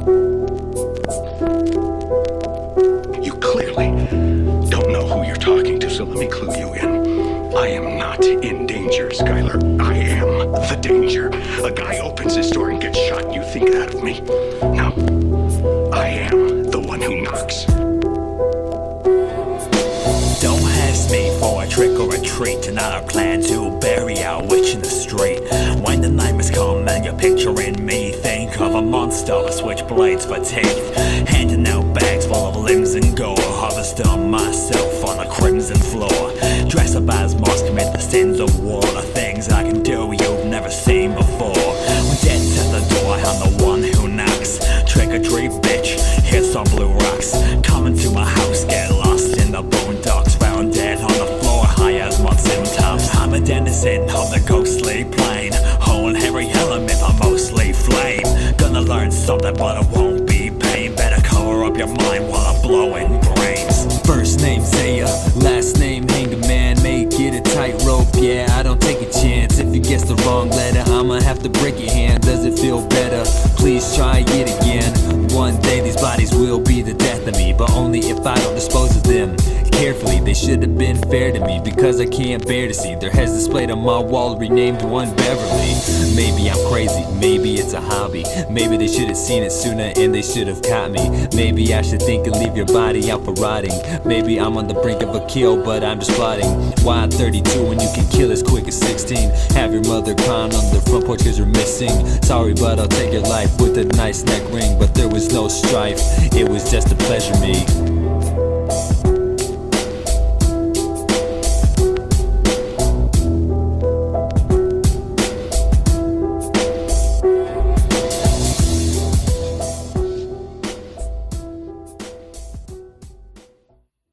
You clearly don't know who you're talking to, so let me clue you in. I am not in danger, Skylar. I am the danger. A guy opens his door and gets shot. You think that of me? No. I am the one who knocks. Don't ask me for a trick or a treat. Tonight I plan to bury our witch in the street. When the nightmares come and you're picturing me, think of a monster with switchblades for teeth, handing out bags full of limbs and gore. Harvest on myself on a crimson floor. Dress up as Mars, commit the sins of war. The things I can do you've never seen before. When dead's at the door, I'm the one who knocks. Trick or treat, bitch, here's some blue rocks. Come into my house, get lost in the boondocks. Found dead on the floor, high as mud symptoms. I'm a denizen of the ghostly plane. Whole every element, I'm mostly flame. Gonna learn something, but it won't be pain. Better cover up your mind while I'm blowing brains. First name Zaya, last name Hangman. Make it a tightrope, yeah, I don't take a chance. If you guess the wrong letter, I'ma have to break your hand. Does it feel better? Please try it again. One day these bodies will be the death of me, but only if I don't dispose of them carefully. They should have been fair to me, because I can't bear to see their heads displayed on my wall, renamed one Beverly. Maybe I'm crazy, maybe it's a hobby. Maybe they should have seen it sooner and they should have caught me. Maybe I should think and leave your body out for rotting. Maybe I'm on the brink of a kill, but I'm just plotting. Why 32 when you can kill as quick as 16? Have your mother crying on the front porch 'cause you're missing. Sorry, but I'll take your life with a nice neck ring. But there was no strife, it was just to pleasure me.